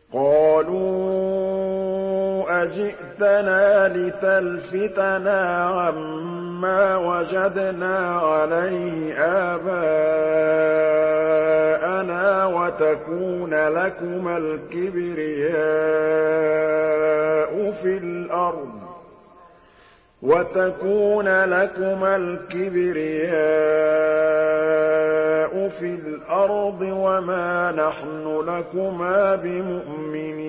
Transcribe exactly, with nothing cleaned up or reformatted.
قَالُوا أَجِئْتَنَا لِتَلْفِتَنَا عَمَّا وَجَدْنَا عَلَيْهِ آبَاءَنَا وَتَكُونَ لَكُمَا الْكِبْرِيَاءُ فِي الْأَرْضِ وَتَكُونَ لَكُمَا الْكِبْرِيَاءُ فِي الْأَرْضِ وَمَا نَحْنُ لَكُمَا بِمُؤْمِنِينَ